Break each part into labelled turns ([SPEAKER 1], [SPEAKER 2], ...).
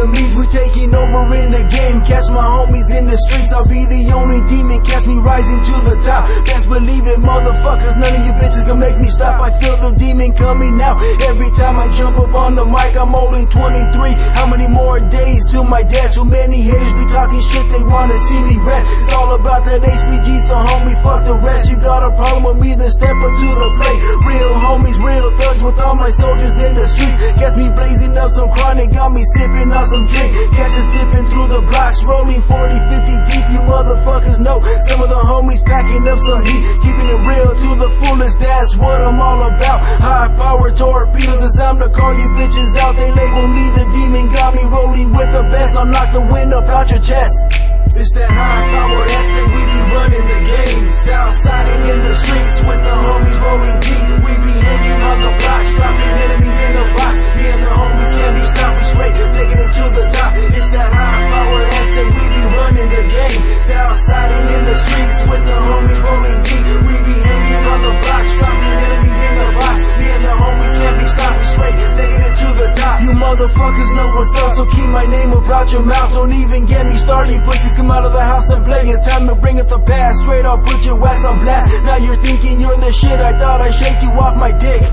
[SPEAKER 1] enemies, we taking over in the game. Catch my homies in the streets, I'll be the only demon. Catch me rising to the top. Best believe it, motherfuckers, none of you bitches can make me stop. I feel the demon coming out every time I jump up on the mic. I'm only 23, how many more days till my death? Too many haters be talking shit, they wanna see me rest. It's all about that HPG, so homie, fuck the rest. You got a problem with me, then step up to the plate. Real homies, real thugs with all my soldiers in the streets. Catch me blazing up some chronic, got me sipping on some drink. Catch us dipping through the blocks, rolling 40, 50 deep. You motherfuckers know some of the homies packing up some heat, keeping it real to the fullest. That's what I'm all about. High power torpedoes, it's time to call you bitches out. They label me the demon, got me rolling with the best. I'll knock the wind up out your chest. It's that high power S and we be running the game. Southside and in the streets with the homies rolling deep. We be hanging on the block, stopping enemies in the box. Me and the homies can't be stopped, we straight taking it to the top. It's that high power S and we be running the game. Southside and in the streets with the homies rolling deep. We be hanging on the block, stopping enemies in the box. Me and the homies can't be stopped, we straight taking it to the top. You motherfuckers know what's up, so keep my name about your mouth. Don't even get me started, pussies come out of the house and play. It's time to bring it the past. Straight up put your ass on blast. Now you're thinking you're the shit, I thought I shake you off my dick.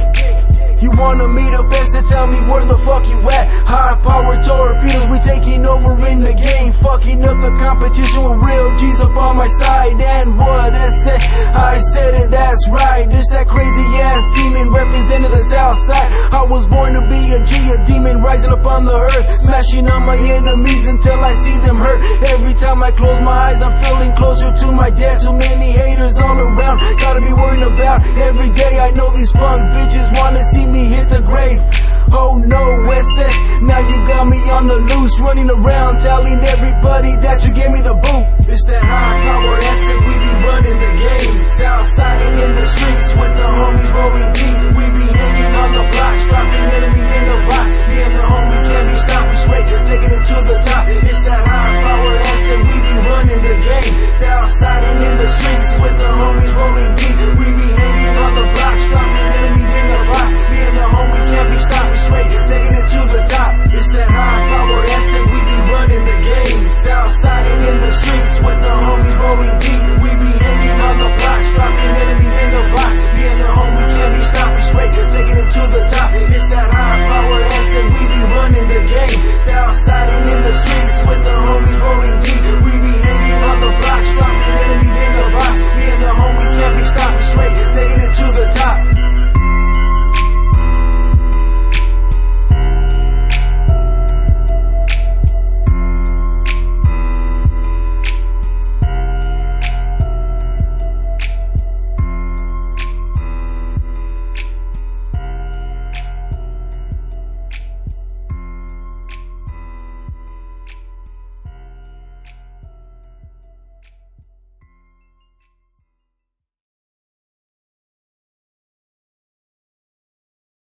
[SPEAKER 1] You wanna meet up and so tell me where the fuck you at. High power torpedoes, we taking over in the game. Fucking up the competition with real G's up on my side. And what I said, I said it, that's right. This that crazy ass demon representing the south side. I was born to be a G, a demon rising up on the earth, smashing on my enemies until I see them hurt. Every time I close my eyes, I'm feeling closer to my death. Too many haters all around, gotta be worrying about every day. I know these punk bitches wanna see me hit the grave. Oh no, Westside, now you got me on the loose, running around telling everybody